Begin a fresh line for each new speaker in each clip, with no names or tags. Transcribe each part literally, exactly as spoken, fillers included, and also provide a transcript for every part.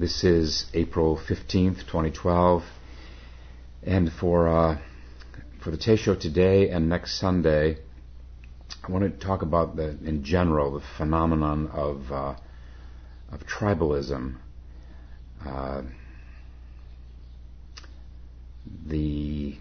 This is April fifteenth, twenty twelve, and for uh, for the Teisho today and next Sunday, I want to talk about the, in general, the phenomenon of uh, of tribalism, uh, the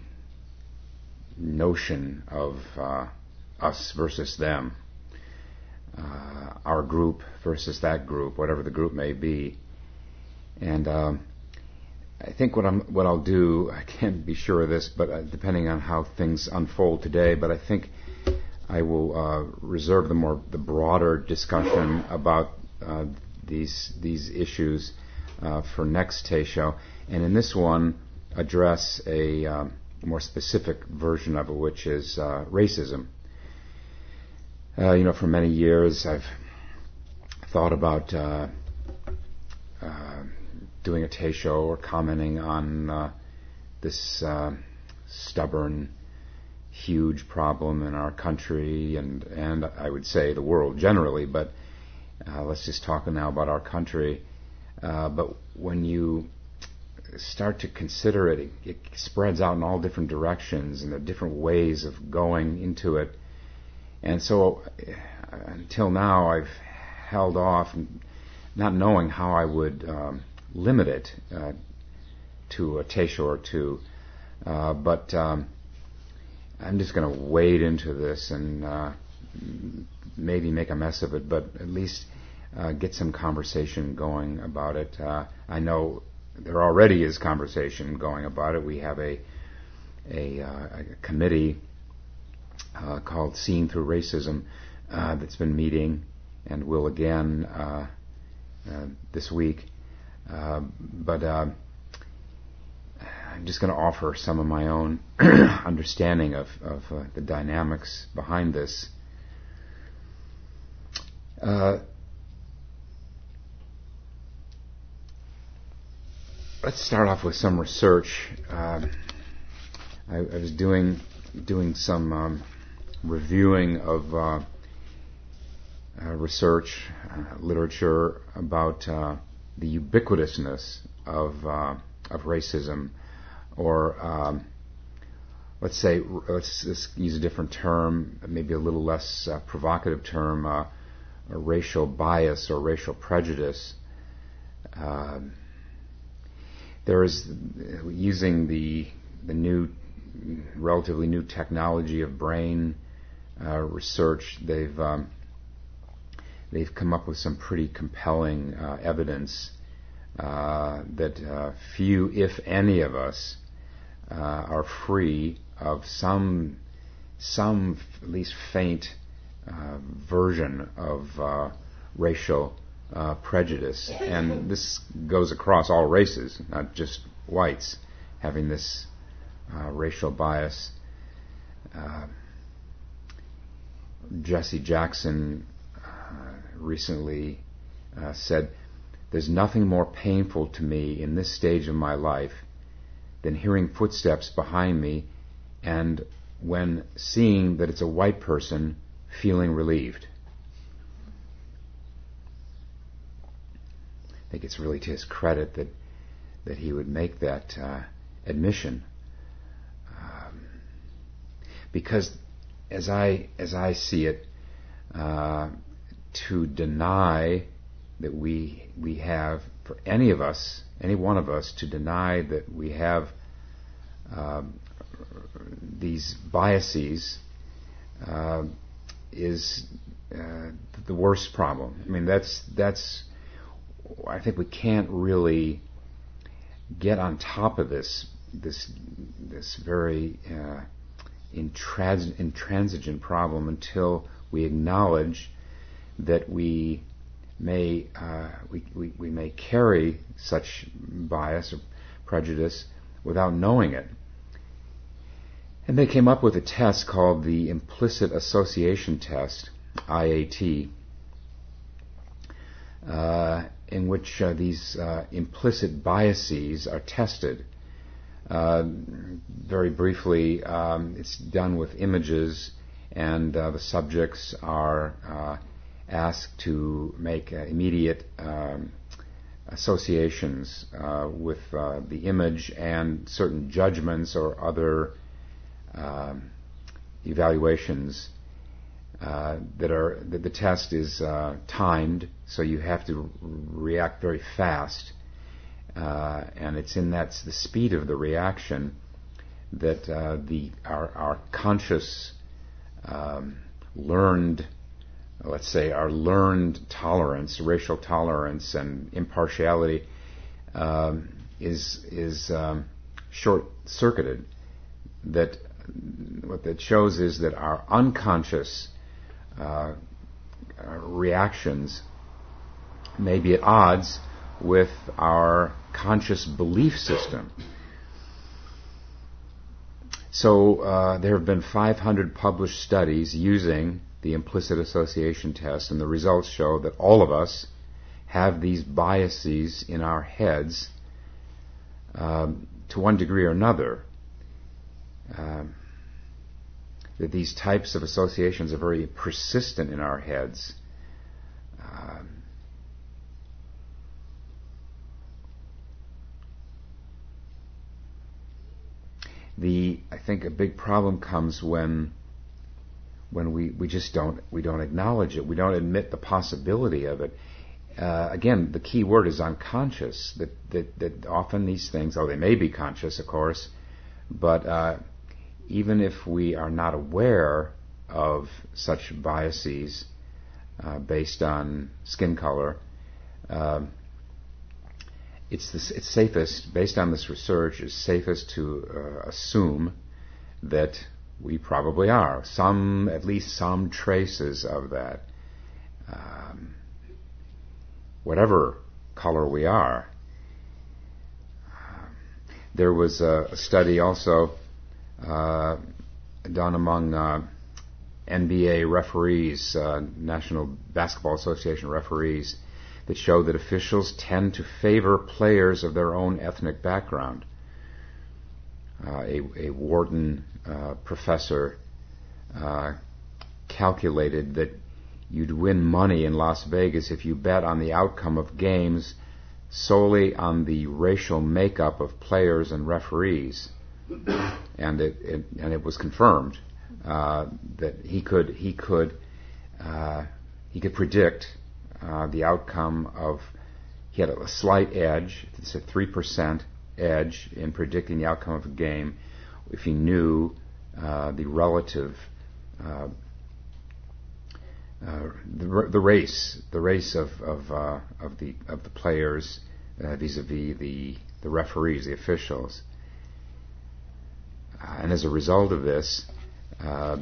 notion of uh, us versus them, uh, our group versus that group, whatever the group may be. And um, I think what I'm, what I'll do, I can't be sure of this, but uh, depending on how things unfold today, but I think I will uh, reserve the more the broader discussion about uh, these these issues uh, for next Teisho, and in this one address a um, more specific version of it, which is uh, racism. Uh, you know, for many years I've thought about uh, uh, doing a Teisho or commenting on uh, this uh, stubborn, huge problem in our country and, and I would say the world generally, but uh, let's just talk now about our country. Uh, but when you start to consider it, it, it spreads out in all different directions and there are different ways of going into it. And so uh, until now I've held off, not knowing how I would um, limit it uh, to a Teisho or two. Uh, but um, I'm just going to wade into this and uh, maybe make a mess of it, but at least uh, get some conversation going about it. Uh, I know there already is conversation going about it. We have a a, uh, a committee uh, called Seeing Through Racism uh, that's been meeting and will again uh, uh, this week. Uh, but uh, I'm just going to offer some of my own understanding of, of uh, the dynamics behind this. Uh, let's start off with some research. Uh, I, I was doing doing some um, reviewing of uh, uh, research, uh, literature about uh, the ubiquitousness of uh, of racism, or um, let's say, let's, let's use a different term, maybe a little less uh, provocative term, uh, a racial bias or racial prejudice. Uh, there is, using the the new, relatively new technology of brain uh, research, they've um, they've come up with some pretty compelling uh, evidence uh, that uh, few, if any, of us uh, are free of some, some at least faint uh, version of uh, racial uh, prejudice, and this goes across all races, not just whites having this uh, racial bias. Uh, Jesse Jackson recently uh, said, "There's nothing more painful to me in this stage of my life than hearing footsteps behind me and when seeing that it's a white person, feeling relieved." I think it's really to his credit that that he would make that uh, admission, um, because as I as I see it, uh, to deny that we we have, for any of us, any one of us, to deny that we have uh, these biases uh, is uh, the worst problem. I mean, that's that's. I think we can't really get on top of this this this very uh, intrans- intransigent problem until we acknowledge that we may uh, we, we we may carry such bias or prejudice without knowing it. And they came up with a test called the Implicit Association Test, I A T, uh, in which uh, these uh, implicit biases are tested. Uh, very briefly, um, it's done with images, and uh, the subjects are uh, asked to make uh, immediate um, associations uh, with uh, the image and certain judgments or other um, evaluations uh, that are that the test is uh, timed, so you have to react very fast, uh, and it's in that the speed of the reaction that uh, the our, our conscious um, learned, let's say, our learned tolerance, racial tolerance, and impartiality um, is is um, short-circuited. That what that shows is that our unconscious uh, reactions may be at odds with our conscious belief system. So uh, there have been five hundred published studies using the implicit association test, and the results show that all of us have these biases in our heads um, to one degree or another. Um, that these types of associations are very persistent in our heads. Um, the I think a big problem comes when when we, we just don't we don't acknowledge it. We don't admit the possibility of it. Uh, again, the key word is unconscious. That, that that often these things, oh, they may be conscious, of course, but uh, even if we are not aware of such biases uh, based on skin color, uh, it's the, it's safest, based on this research, it's safest to uh, assume that we probably are. Some, at least some traces of that. Um, whatever color we are. Um, there was a, a study also uh, done among uh, N B A referees, uh, National Basketball Association referees, that showed that officials tend to favor players of their own ethnic background. Uh, a, a Wharton uh, professor uh, calculated that you'd win money in Las Vegas if you bet on the outcome of games solely on the racial makeup of players and referees, and it, it and it was confirmed uh, that he could he could uh, he could predict uh, the outcome of. He had a slight edge. It's a three percent edge in predicting the outcome of a game if he knew uh, the relative uh, uh, the, the race the race of of, uh, of the of the players uh, vis-a-vis the the referees, the officials, uh, and as a result of this, uh,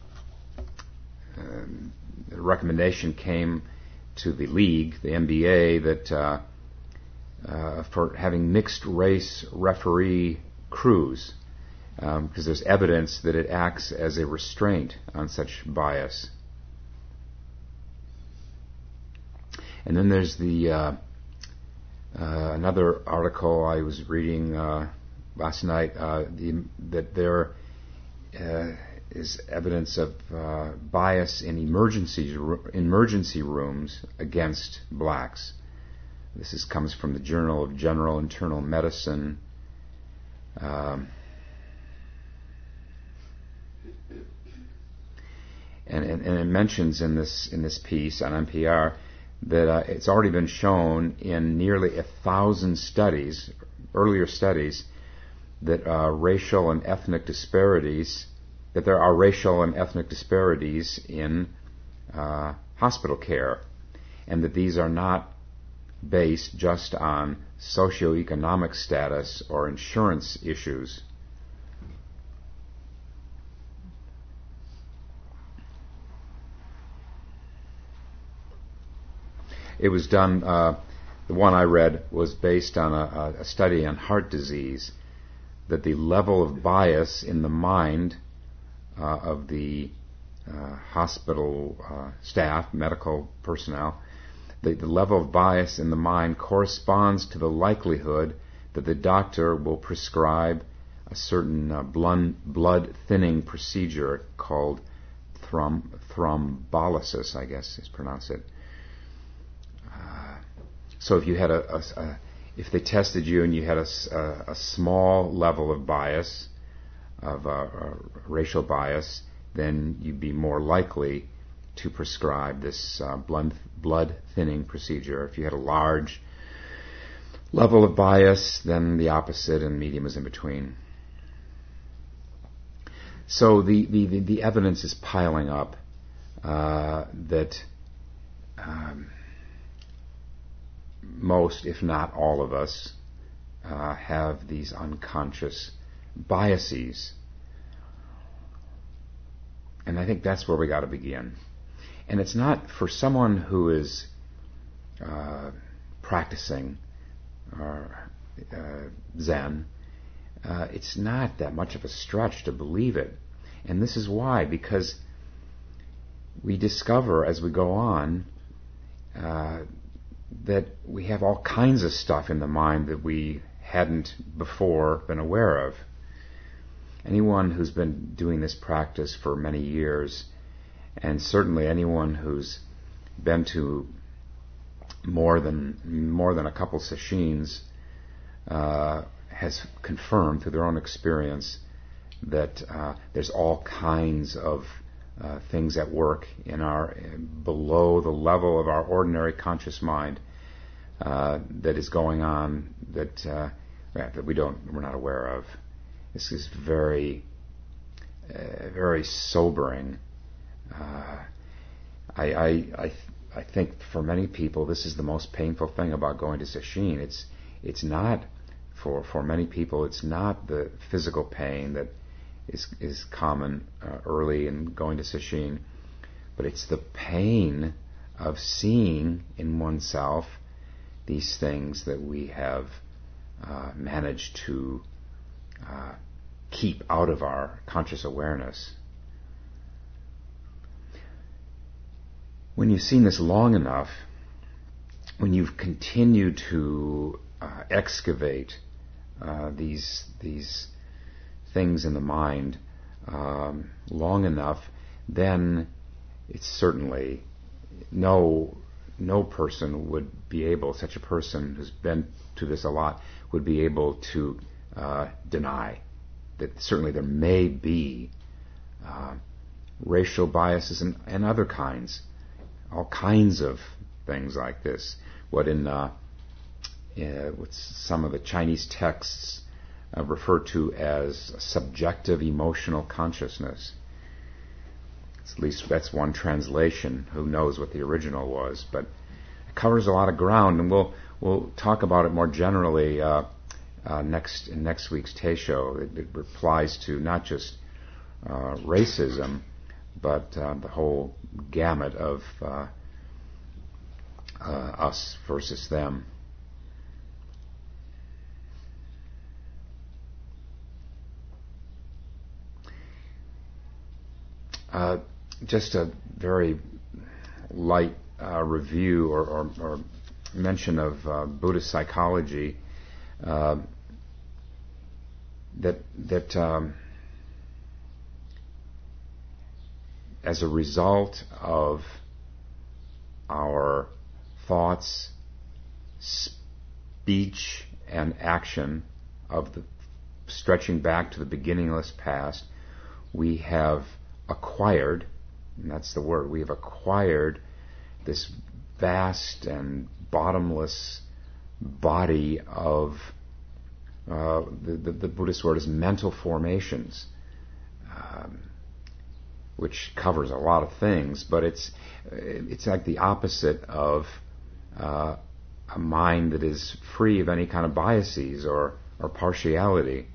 um, the recommendation came to the league, the N B A, that uh, uh, for having mixed race referee crews, because um, there's evidence that it acts as a restraint on such bias. And then there's the uh, uh, another article I was reading uh, last night uh, the, that there uh, is evidence of uh, bias in emergency emergency rooms against blacks. This is, comes from the Journal of General Internal Medicine. Um, and, and, and it mentions in this in this piece on N P R that uh, it's already been shown in nearly a thousand studies, earlier studies, that uh, racial and ethnic disparities, that there are racial and ethnic disparities in uh, hospital care, and that these are not based just on socioeconomic status or insurance issues. It was done, uh, the one I read was based on a, a study on heart disease, that the level of bias in the mind uh, of the uh, hospital uh, staff, medical personnel, the, the level of bias in the mind corresponds to the likelihood that the doctor will prescribe a certain uh, blood, blood thinning procedure called throm- thrombolysis, I guess is pronounced it. So if you had a, a, a if they tested you and you had a, a, a small level of bias, of uh, uh, racial bias, then you'd be more likely to prescribe this uh, blood, blood thinning procedure. If you had a large level of bias, then the opposite, and medium is in between. So the, the, the, the evidence is piling up uh, that um, most, if not all of us, uh, have these unconscious biases. And I think that's where we got to begin. And it's not for someone who is uh, practicing or, uh, Zen, uh, it's not that much of a stretch to believe it. And this is why, because we discover as we go on uh, that we have all kinds of stuff in the mind that we hadn't before been aware of. Anyone who's been doing this practice for many years, and certainly anyone who's been to more than more than a couple sessions, uh, has confirmed through their own experience that uh, there's all kinds of uh, things at work in our below the level of our ordinary conscious mind uh, that is going on that uh, that we don't we're not aware of. This is very uh, very sobering. Uh, I, I, I, I think for many people this is the most painful thing about going to sesshin. It's it's not for for many people. It's not the physical pain that is is common uh, early in going to sesshin, but it's the pain of seeing in oneself these things that we have uh, managed to uh, keep out of our conscious awareness. When you've seen this long enough, when you've continued to uh, excavate uh, these these things in the mind um, long enough, then it's certainly no no person would be able, such a person who's been to this a lot, would be able to uh, deny that certainly there may be uh, racial biases and, and other kinds. All kinds of things like this. What in uh, uh, what some of the Chinese texts uh, refer to as subjective emotional consciousness. At least that's one translation. Who knows what the original was? But it covers a lot of ground, and we'll we'll talk about it more generally uh, uh, next in next week's Teisho. It, it applies to not just uh, racism, but uh, the whole gamut of uh, uh, us versus them. Uh, just a very light uh, review or, or, or mention of uh, Buddhist psychology uh, that that. Um, As a result of our thoughts, speech, and action of the stretching back to the beginningless past, we have acquired, and that's the word, we have acquired this vast and bottomless body of, uh, the, the, the Buddhist word is mental formations. Um, which covers a lot of things, but it's it's like the opposite of uh, a mind that is free of any kind of biases or, or partiality.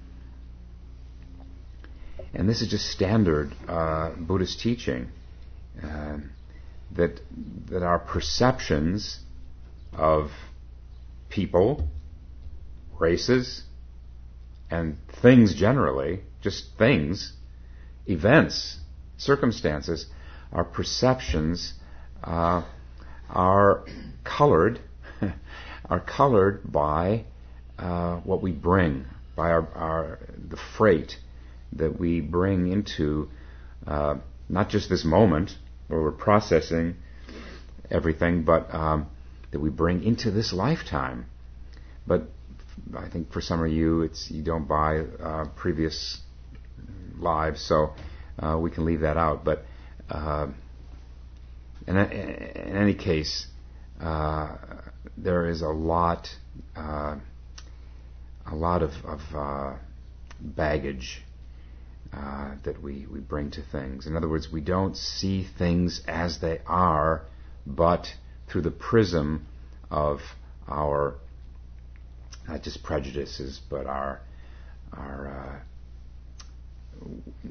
And this is just standard uh, Buddhist teaching, uh, that that our perceptions of people, races, and things generally, just things, events, circumstances, our perceptions uh, are colored, are colored by uh, what we bring, by our, our the freight that we bring into uh, not just this moment where we're processing everything, but um, that we bring into this lifetime. But I think for some of you, it's you don't buy uh, previous lives, so uh, we can leave that out. But uh, in, in any case, uh, there is a lot, uh, a lot of, of uh, baggage uh, that we, we bring to things. In other words, we don't see things as they are, but through the prism of our not just prejudices, but our our uh,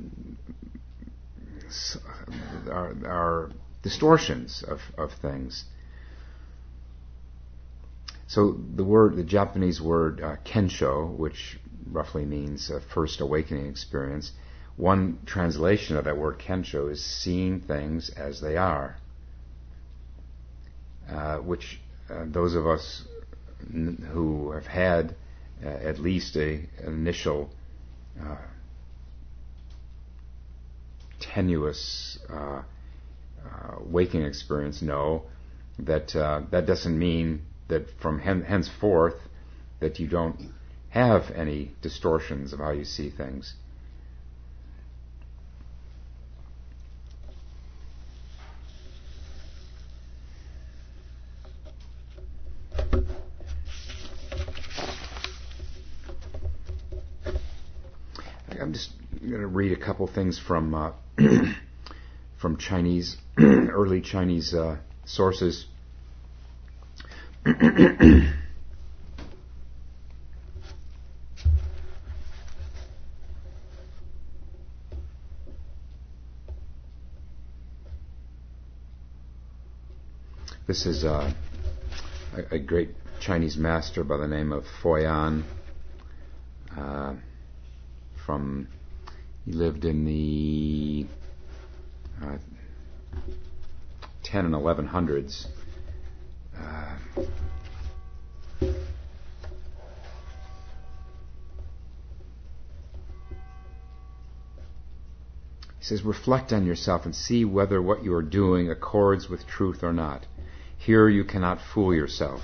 our, our distortions of, of things. So the word, the Japanese word uh, kensho, which roughly means uh, first awakening experience, one translation of that word kensho is seeing things as they are, uh, which uh, those of us n- who have had uh, at least a, an initial uh, tenuous uh, uh, waking experience know that uh, that doesn't mean that from hen- henceforth that you don't have any distortions of how you see things. I'm just going to read a couple things from uh, from Chinese, early Chinese uh, sources. This is uh, a, a great Chinese master by the name of Foyan. Uh, from he lived in the uh, ten and eleven hundreds. Uh, he says, reflect on yourself and see whether what you are doing accords with truth or not. Here you cannot fool yourself.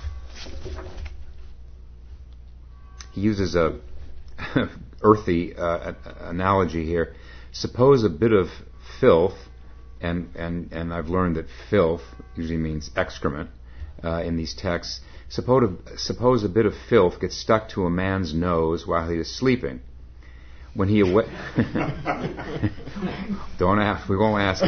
He uses a earthy uh, analogy here. Suppose a bit of filth, and, and, and I've learned that filth usually means excrement uh, in these texts. Suppose a, suppose a bit of filth gets stuck to a man's nose while he is sleeping. When he awa- don't ask. We won't ask.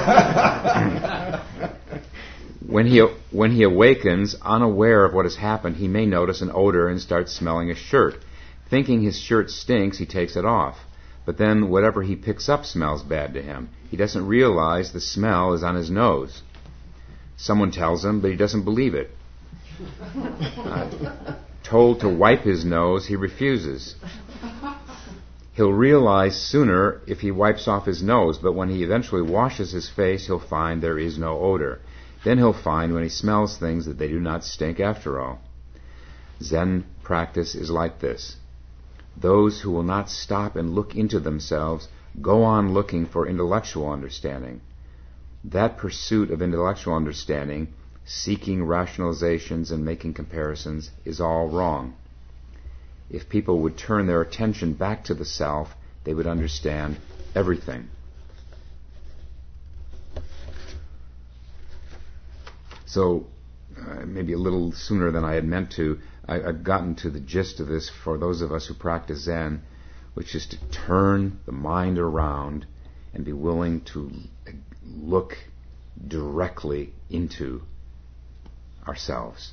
When he when he awakens, unaware of what has happened, he may notice an odor and start smelling his shirt. Thinking his shirt stinks, he takes it off. But then whatever he picks up smells bad to him. He doesn't realize the smell is on his nose. Someone tells him, but he doesn't believe it. Uh, told to wipe his nose, he refuses. He'll realize sooner if he wipes off his nose, but when he eventually washes his face, he'll find there is no odor. Then he'll find when he smells things that they do not stink after all. Zen practice is like this. Those who will not stop and look into themselves go on looking for intellectual understanding. That pursuit of intellectual understanding, seeking rationalizations and making comparisons, is all wrong. If people would turn their attention back to the self, they would understand everything. So, uh, maybe a little sooner than I had meant to, I, I've gotten to the gist of this for those of us who practice Zen, which is to turn the mind around and be willing to look directly into ourselves.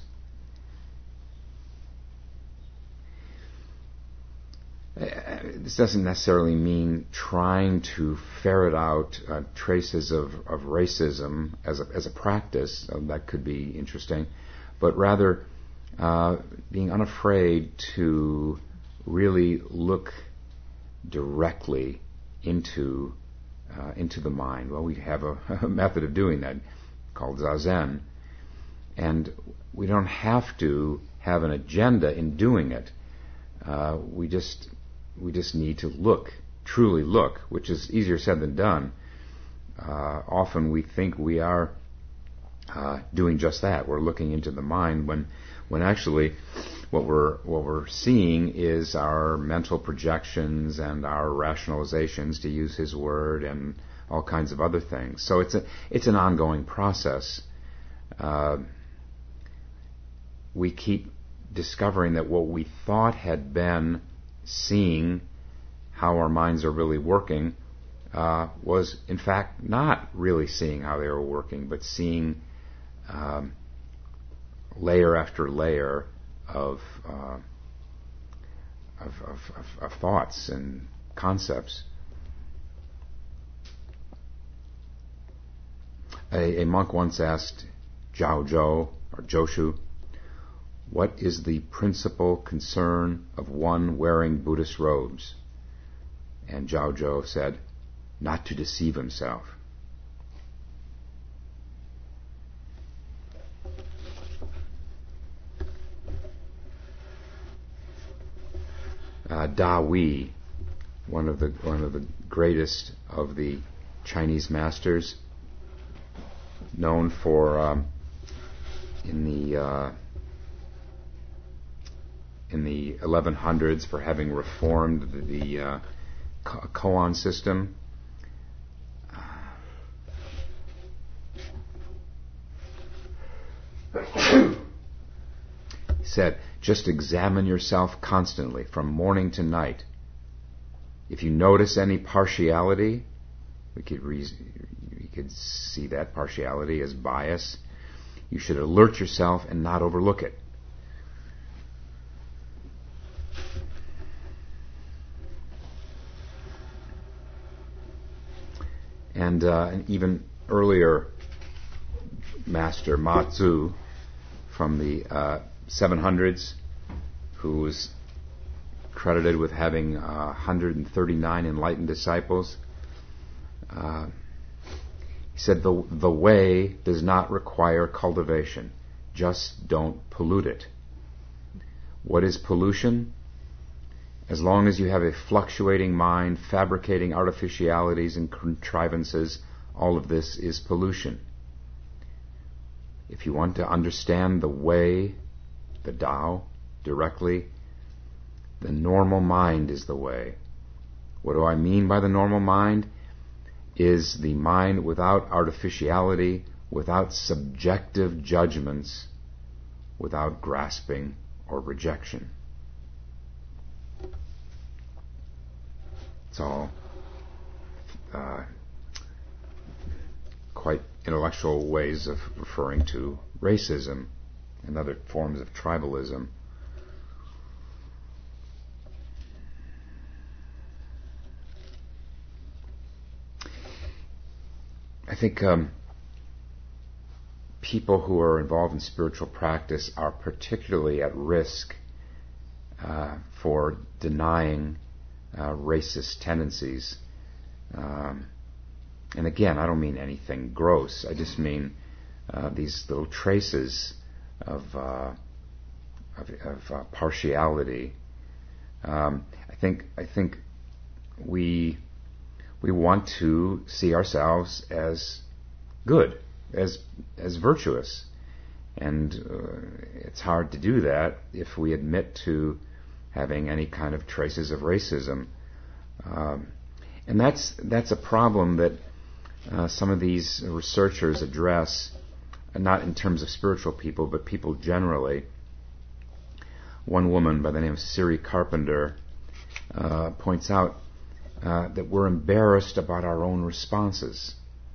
This doesn't necessarily mean trying to ferret out uh, traces of, of racism as a, as a practice. Uh, that could be interesting. But rather uh, being unafraid to really look directly into uh, into the mind. Well, we have a, a method of doing that called Zazen. And we don't have to have an agenda in doing it. Uh, we just we just need to look, truly look, which is easier said than done. Uh, often we think we are uh, doing just that. We're looking into the mind when, when actually what we're what we're seeing is our mental projections and our rationalizations, to use his word, and all kinds of other things. So it's a it's an ongoing process. Uh, we keep discovering that what we thought had been seeing how our minds are really working uh, was in fact not really seeing how they were working, but seeing um, layer after layer of, uh, of, of, of of thoughts and concepts. A, a monk once asked Zhao Zhou, or Joshu, "What is the principal concern of one wearing Buddhist robes?" And Zhao Zhou said, "Not to deceive himself." Uh, Da Wei, one of the one of the greatest of the Chinese masters, known for um, in the uh, in the eleven hundreds for having reformed the, the uh, koan system. He said, "Just examine yourself constantly, from morning to night. If you notice any partiality," we could re- we could see that partiality as bias, "you should alert yourself and not overlook it." And uh, an even earlier master, Ma Tzu, from the uh, seven hundreds, who was credited with having uh, one hundred thirty-nine enlightened disciples, uh, he said, the, the way does not require cultivation. Just don't pollute it. What is pollution? As long as you have a fluctuating mind, fabricating artificialities and contrivances, all of this is pollution. If you want to understand the way, the Tao, directly, the normal mind is the way. What do I mean by the normal mind? Is the mind without artificiality, without subjective judgments, without grasping or rejection. It's all uh, quite intellectual ways of referring to racism and other forms of tribalism. I think um, people who are involved in spiritual practice are particularly at risk uh, for denying uh, racist tendencies. Um, and again, I don't mean anything gross. I just mean uh, these little traces of uh, of, of uh, partiality. Um, I think I think we we want to see ourselves as good, as as virtuous, and uh, it's hard to do that if we admit to having any kind of traces of racism, um, and that's that's a problem that uh, some of these researchers address, not in terms of spiritual people, but people generally. One woman by the name of Siri Carpenter uh, points out uh, that we're embarrassed about our own responses.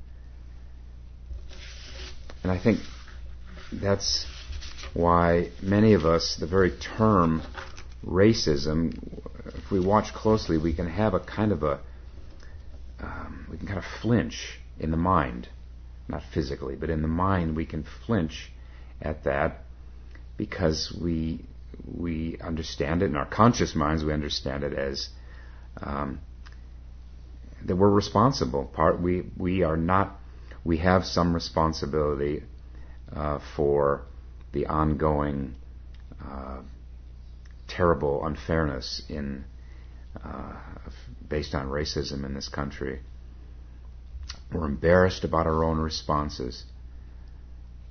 And I think that's why many of us, the very term racism, if we watch closely, we can have a kind of a, um, we can kind of flinch in the mind. Not physically, but in the mind we can flinch at that because we we understand it, in our conscious minds we understand it as um, that we're responsible. Part we we are not. We have some responsibility uh, for the ongoing uh, terrible unfairness in uh, based on racism in this country. We're embarrassed about our own responses.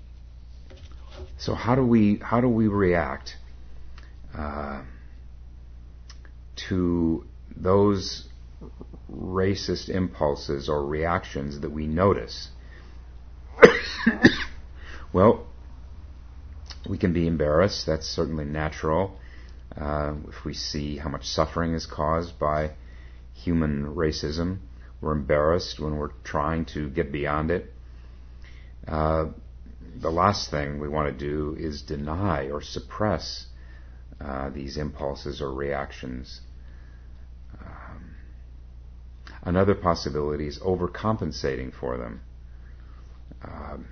So how do we how do we react uh, to those racist impulses or reactions that we notice? Well, we can be embarrassed. That's certainly natural. Uh, if we see how much suffering is caused by human racism, we're embarrassed when we're trying to get beyond it. Uh, the last thing we want to do is deny or suppress uh, these impulses or reactions. Um, another possibility is overcompensating for them. Um,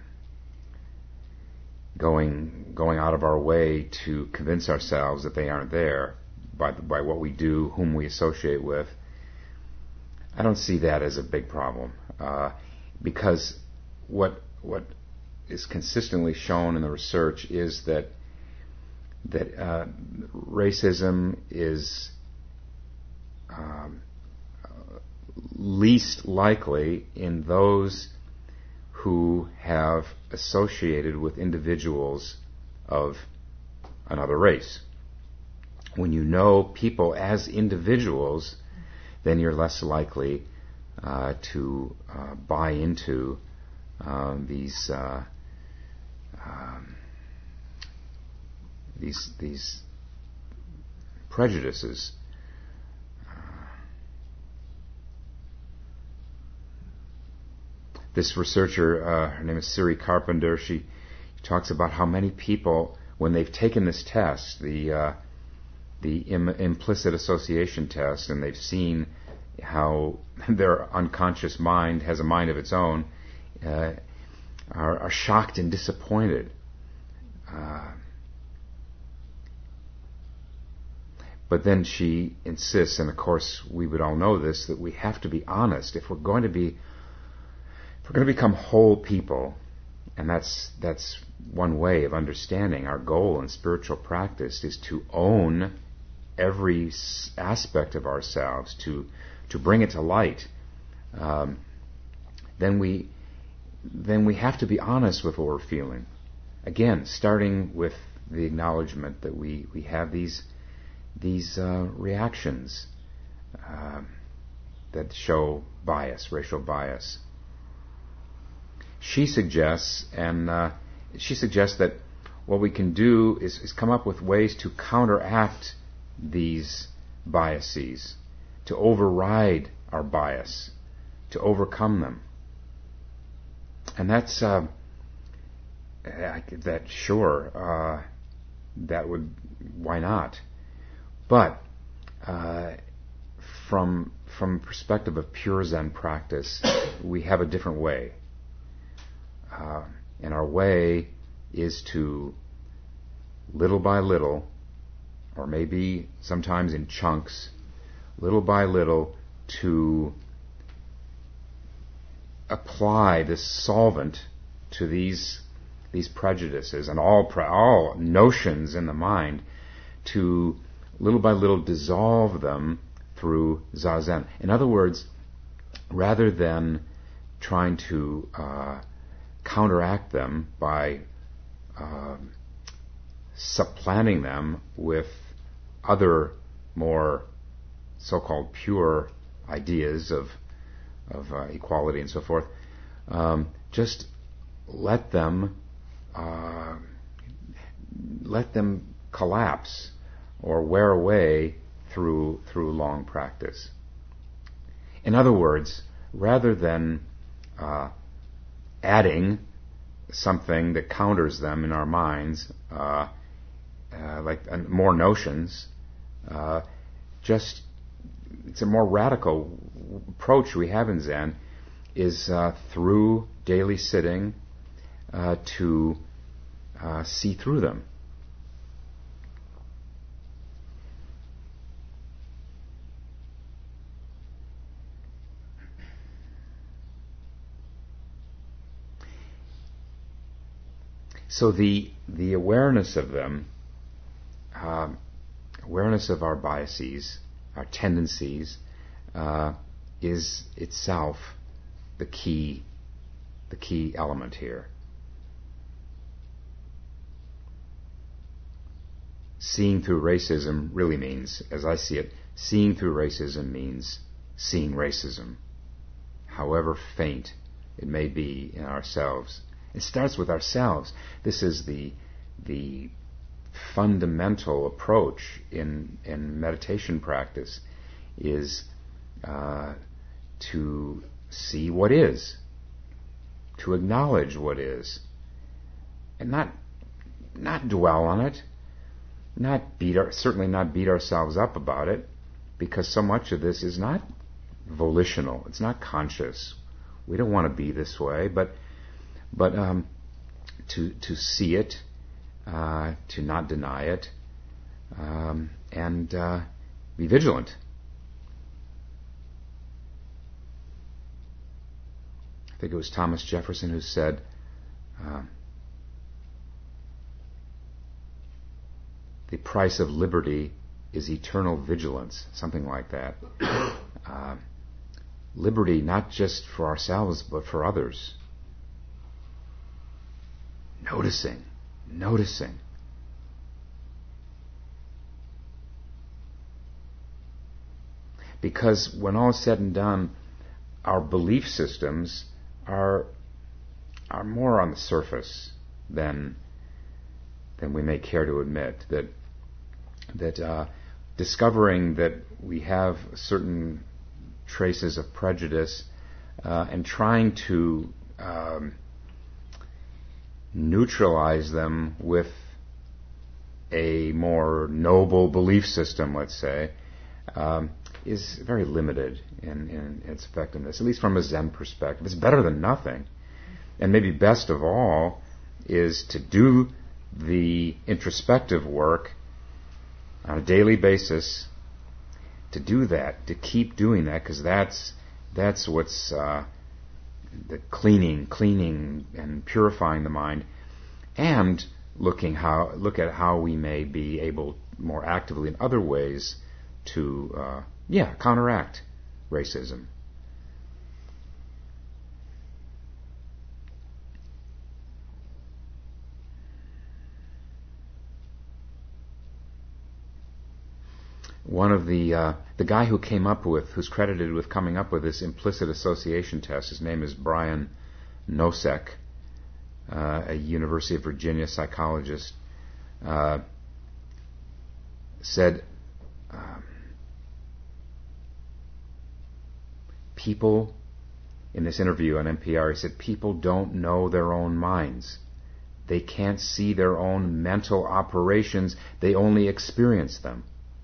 going going out of our way to convince ourselves that they aren't there by by what we do, whom we associate with. I don't see that as a big problem, uh, because what what is consistently shown in the research is that that uh, racism is um, least likely in those who have associated with individuals of another race. When you know people as individuals, then you're less likely uh, to uh, buy into uh, these uh, um, these these prejudices. This researcher, uh, her name is Siri Carpenter, she talks about how many people, when they've taken this test, the uh, the Im- implicit association test, and they've seen how their unconscious mind has a mind of its own, uh, are, are shocked and disappointed. Uh, but then she insists, and of course we would all know this, that we have to be honest. If we're going to be If we're going to become whole people, and that's that's one way of understanding our goal in spiritual practice is to own every aspect of ourselves, to to bring it to light. Um, then we then we have to be honest with what we're feeling. Again, starting with the acknowledgement that we we have these these uh, reactions uh, that show bias, racial bias. She suggests, and uh, she suggests that what we can do is, is come up with ways to counteract these biases, to override our bias, to overcome them. And that's uh, that. Sure, uh, that would. Why not? But uh, from from perspective of pure Zen practice, we have a different way. Uh, and our way is to, little by little, or maybe sometimes in chunks, little by little, to apply this solvent to these these prejudices and all pre- all notions in the mind, to little by little dissolve them through Zazen. In other words, rather than trying to uh, counteract them by uh, supplanting them with other more so-called pure ideas of of uh, equality and so forth, um, just let them uh, let them collapse or wear away through through long practice. In other words, rather than uh, adding something that counters them in our minds, uh, uh, like uh, more notions, uh, just it's a more radical approach we have in Zen, is uh, through daily sitting uh, to uh, see through them. So the the awareness of them, uh, awareness of our biases, our tendencies, uh, is itself the key, the key element here. seeing through racism really means, as I see it, seeing through racism means seeing racism, however faint it may be in ourselves. It starts with ourselves. This is the the fundamental approach in in meditation practice, is uh, to see what is, to acknowledge what is, and not not dwell on it, not beat our, certainly not beat ourselves up about it, because so much of this is not volitional. It's not conscious. We don't want to be this way, but but um, to to see it, uh, to not deny it, um, and uh, be vigilant. I think it was Thomas Jefferson who said, uh, "The price of liberty is eternal vigilance," something like that. Uh, liberty not just for ourselves, but for others. Noticing, noticing. Because when all is said and done, our belief systems are are more on the surface than than we may care to admit. That that uh, discovering that we have certain traces of prejudice uh, and trying to um, neutralize them with a more noble belief system, let's say, um, is very limited in, in its effectiveness, at least from a Zen perspective. It's better than nothing. And maybe best of all is to do the introspective work on a daily basis, to do that, to keep doing that, because that's that's what's uh, the cleaning, cleaning and purifying the mind, and looking how look at how we may be able more actively in other ways to uh, yeah counteract racism. One of the uh, the guy who came up with, who's credited with coming up with this implicit association test, his name is Brian Nosek, uh, a University of Virginia psychologist, uh, said um, people, in this interview on N P R, he said people don't know their own minds. They can't see their own mental operations. They only experience them.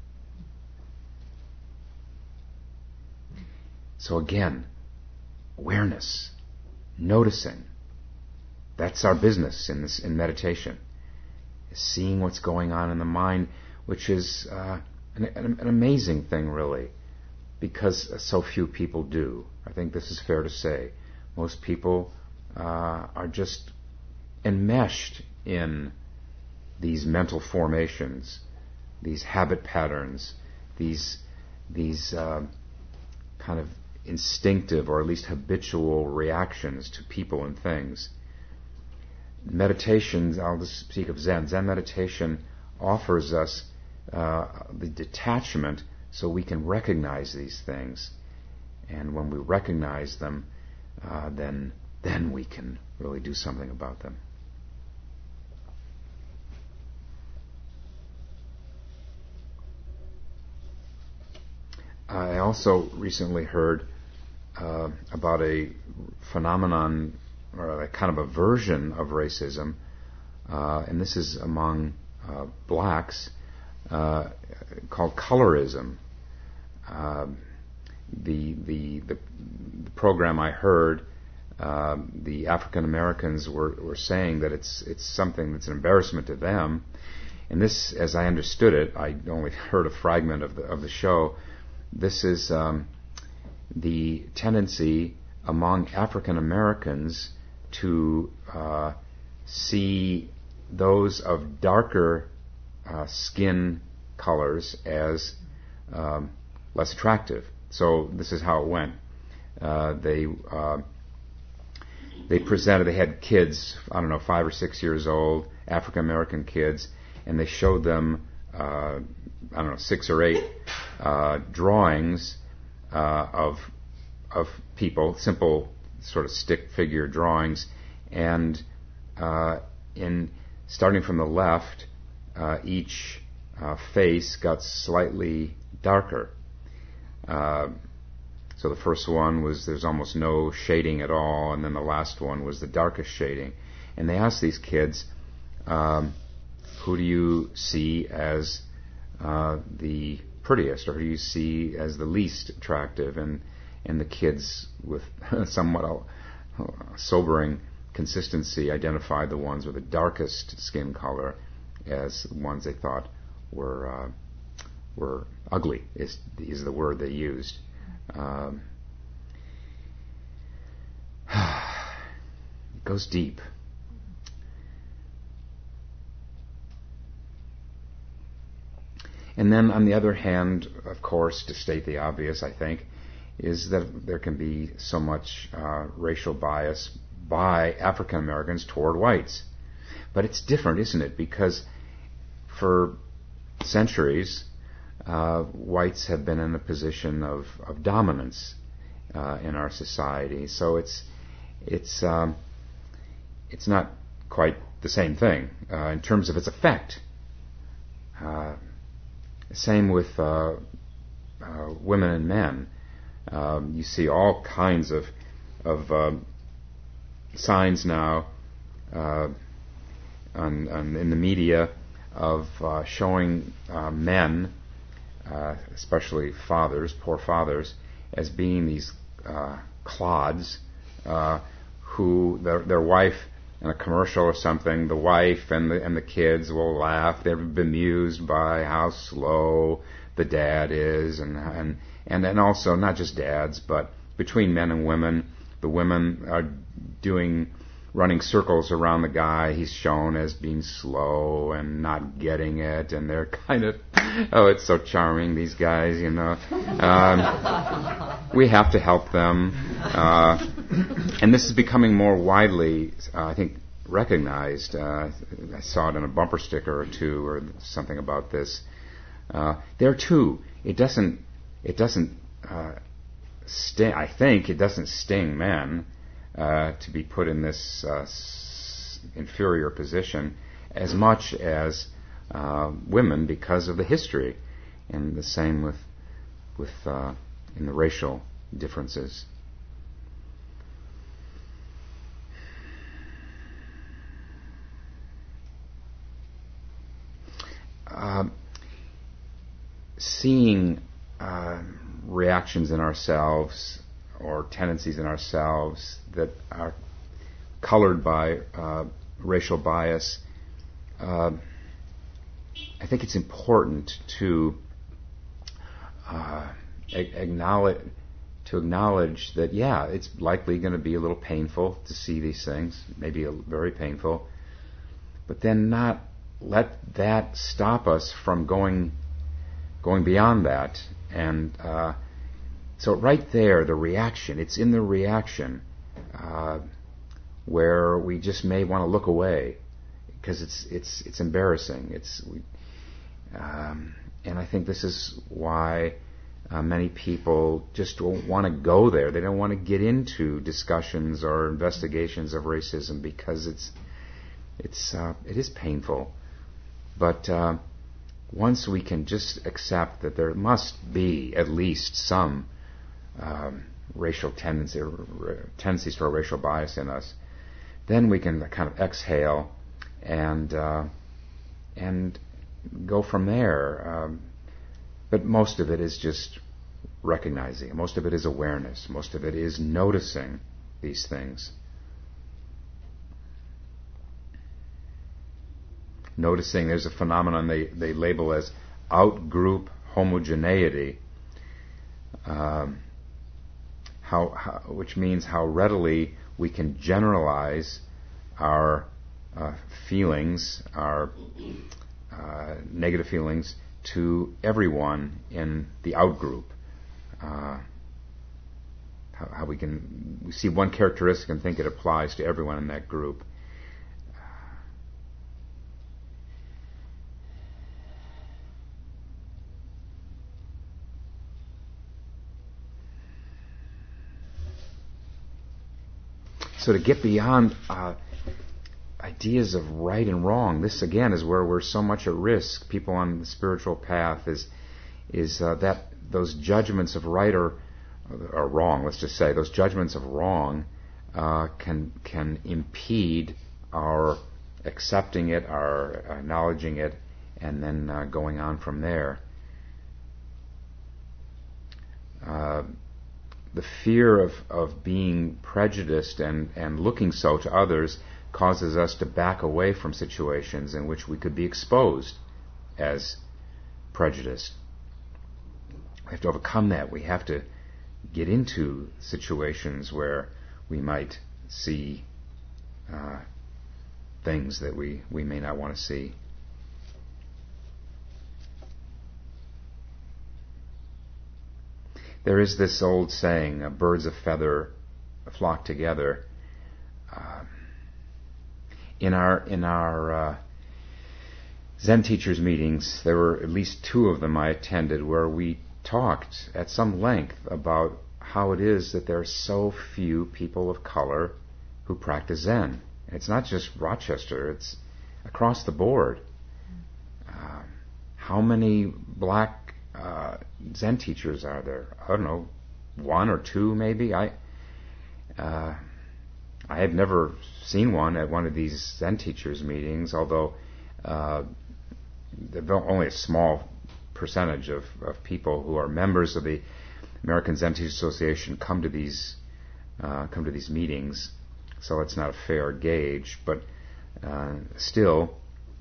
So again, awareness, noticing. That's our business in this in meditation. Seeing what's going on in the mind, which is uh, an, an amazing thing, really, because so few people do. I think this is fair to say. Most people uh, are just enmeshed in these mental formations, these habit patterns, these these uh, kind of instinctive or at least habitual reactions to people and things. Meditation, I'll just speak of Zen. Zen meditation offers us uh, the detachment so we can recognize these things. And when we recognize them, uh, then then we can really do something about them. I also recently heard uh, about a phenomenon, or a kind of a version of racism, uh, and this is among uh, blacks, uh, called colorism. Uh, the, the the the program I heard, uh, the African Americans were, were saying that it's it's something that's an embarrassment to them, and this, as I understood it, I only heard a fragment of the of the show. This is um, the tendency among African Americans to uh, see those of darker uh, skin colors as um, less attractive. So this is how it went. Uh, they uh, they presented. They had kids, I don't know, five or six years old, African American kids, and they showed them uh, I don't know, six or eight uh, drawings uh, of of people, simple sort of stick figure drawings, and uh, in starting from the left, uh, each uh, face got slightly darker. Uh, so the first one was there's almost no shading at all, and then the last one was the darkest shading. And they asked these kids, um, who do you see as uh, the prettiest, or who do you see as the least attractive? And and the kids, with somewhat uh, sobering consistency, identified the ones with the darkest skin color as the ones they thought were uh, were ugly. Is is the word they used. Um, it goes deep. And then, on the other hand, of course, to state the obvious, I think, is that there can be so much uh, racial bias by African Americans toward whites. But it's different, isn't it? Because for centuries, uh, whites have been in a position of, of dominance uh, in our society. So it's it's um, it's not quite the same thing uh, in terms of its effect. Uh, Same with uh, uh, women and men. Um, you see all kinds of of uh, signs now uh, on, on, in the media of uh, showing uh, men, uh, especially fathers, poor fathers, as being these uh, clods uh, who their, their wife, in a commercial or something, the wife and the and the kids will laugh. They're bemused by how slow the dad is, and and and and also not just dads, but between men and women, the women are doing running circles around the guy. He's shown as being slow and not getting it, and they're kind of, oh, it's so charming, these guys, you know. Um, we have to help them. Uh, and this is becoming more widely, uh, I think, recognized. Uh, I saw it in a bumper sticker or two or something about this. Uh, there too, it doesn't, it doesn't uh, sting, I think it doesn't sting men uh, to be put in this uh, s- inferior position as much as uh, women because of the history, and the same with with uh, in the racial differences. Uh, seeing uh, reactions in ourselves or tendencies in ourselves that are colored by uh, racial bias, uh, I think it's important to uh, a- acknowledge to acknowledge that, yeah, it's likely going to be a little painful to see these things, maybe a, very painful, but then not let that stop us from going going beyond that. And uh, so right there, the reaction, it's in the reaction uh, where we just may want to look away because it's it's it's embarrassing. It's we, um, and I think this is why uh, many people just don't want to go there. They don't want to get into discussions or investigations of racism because it's it's uh, it is painful. But uh, once we can just accept that there must be at least some um, racial tendency, r- tendencies for racial bias in us, then we can kind of exhale and uh, and go from there. Um, but most of it is just recognizing. Most of it is awareness. Most of it is noticing these things. Noticing there's a phenomenon they, they label as out-group homogeneity, um, how, how, which means how readily we can generalize our uh, feelings, our uh, negative feelings, to everyone in the out-group. Uh, how, how we can we see one characteristic and think it applies to everyone in that group. so to get beyond uh, ideas of right and wrong, this again is where we're so much at risk. People on the spiritual path is is uh, that those judgments of right or or wrong. Let's just say those judgments of wrong uh, can can impede our accepting it, our acknowledging it, and then uh, going on from there. Uh, the fear of, of being prejudiced and, and looking so to others causes us to back away from situations in which we could be exposed as prejudiced. We have to overcome that. We have to get into situations where we might see uh, things that we, we may not want to see. There is this old saying, uh, birds of feather flock together. Uh, in our in our uh, Zen teachers meetings, there were at least two of them I attended where we talked at some length about how it is that there are so few people of color who practice Zen. It's not just Rochester, it's across the board. Uh, how many black uh, Zen teachers are there? I don't know, one or two maybe? I uh, I have never seen one at one of these Zen teachers meetings, although uh, there's only a small percentage of, of people who are members of the American Zen Teachers Association come to these uh, come to these meetings, so it's not a fair gauge. But uh, still,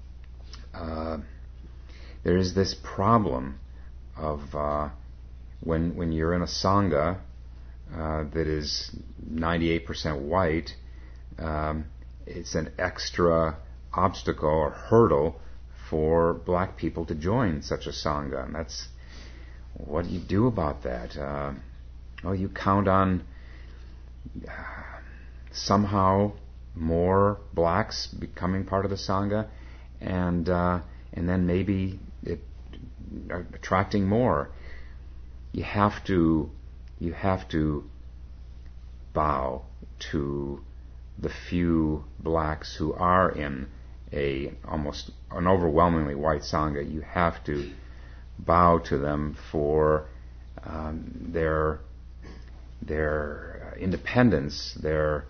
uh, there is this problem of uh, when when you're in a sangha uh, that is ninety-eight percent white, um, it's an extra obstacle or hurdle for black people to join such a sangha, and that's what do you do about that? Uh, well, you count on uh, somehow more blacks becoming part of the sangha, and uh, and then maybe it uh, attracting more. You have to you have to bow to the few blacks who are in a almost an overwhelmingly white sangha. You have to bow to them for um, their their independence, their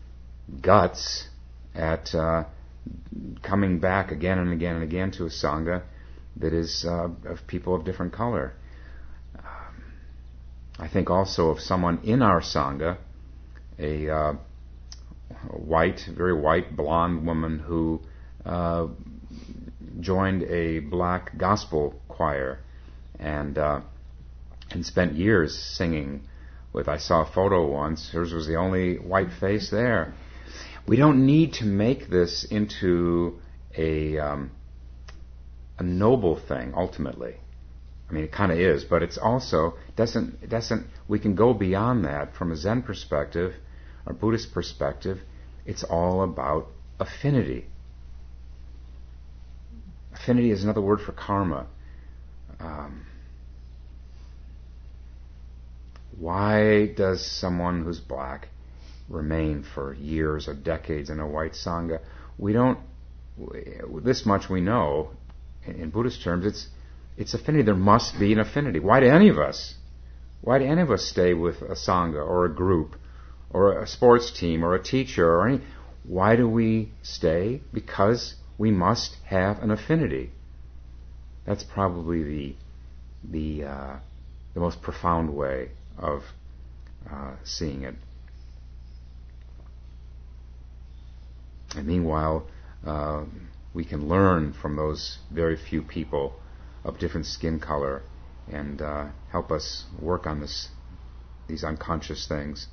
guts at uh, coming back again and again and again to a sangha that is uh, of people of different color. Um, I think also of someone in our sangha, a, uh, a white, very white, blonde woman who uh, joined a black gospel choir and uh, and spent years singing with, I saw a photo once, hers was the only white face there. We don't need to make this into a um, a noble thing ultimately. I mean, it kind of is, but it's also doesn't it doesn't we can go beyond that from a Zen perspective or Buddhist perspective. It's all about affinity. Affinity is another word for karma. Um, why does someone who's black remain for years or decades in a white sangha? We don't. This much we know. In Buddhist terms, it's it's affinity. There must be an affinity. Why do any of us? Why do any of us stay with a sangha or a group or a sports team or a teacher or any? Why do we stay? Because we must have an affinity. That's probably the the uh, the most profound way of uh, seeing it. And meanwhile, uh, we can learn from those very few people of different skin color and uh, help us work on this these unconscious things.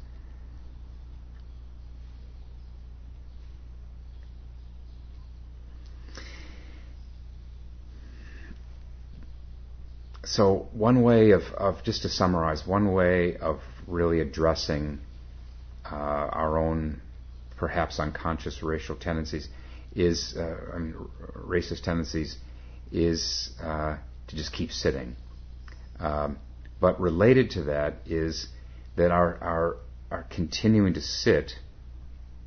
So one way of, of, just to summarize, one way of really addressing uh, our own perhaps unconscious racial tendencies is, uh, I mean, racist tendencies, is uh, to just keep sitting. Um, but related to that is that our, our, our continuing to sit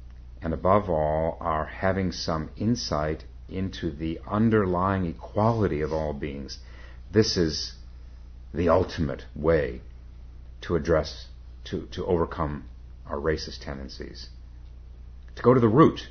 and above all, are having some insight into the underlying equality of all beings. This is the ultimate way to address, to, to overcome our racist tendencies. To go to the root.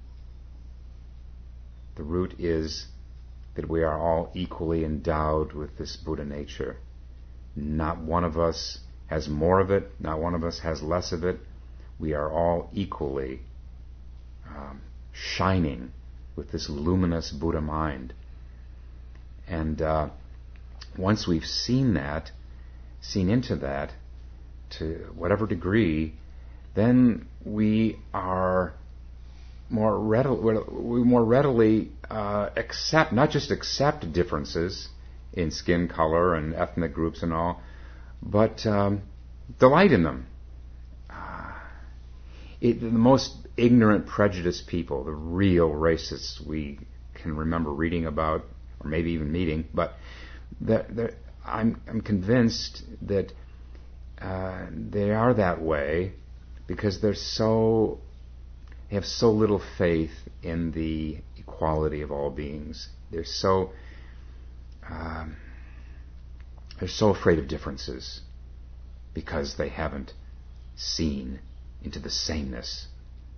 The root is that we are all equally endowed with this Buddha nature. Not one of us has more of it, not one of us has less of it. We are all equally um, shining with this luminous Buddha mind. And uh, once we've seen that, seen into that, to whatever degree, then we are more readily, we more readily uh, accept, not just accept differences in skin color and ethnic groups and all, but um, delight in them. Uh, it, the most ignorant, prejudiced people, the real racists we can remember reading about, or maybe even meeting, but the, the, I'm, I'm convinced that uh, they are that way because they're so, they have so little faith in the equality of all beings. They're so um, they're so afraid of differences because they haven't seen into the sameness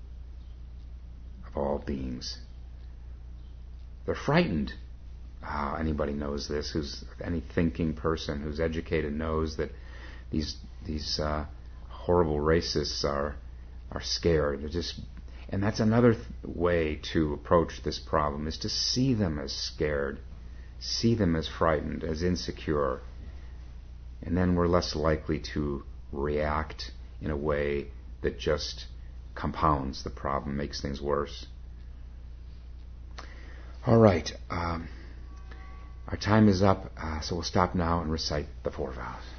of all beings. They're frightened. Ah, anybody knows this. Who's any thinking person who's educated knows that these these uh, horrible racists are are scared. They're just, and that's another th- way to approach this problem, is to see them as scared, see them as frightened, as insecure, and then we're less likely to react in a way that just compounds the problem, makes things worse. All right. Um, our time is up, uh, so we'll stop now and recite the four vows.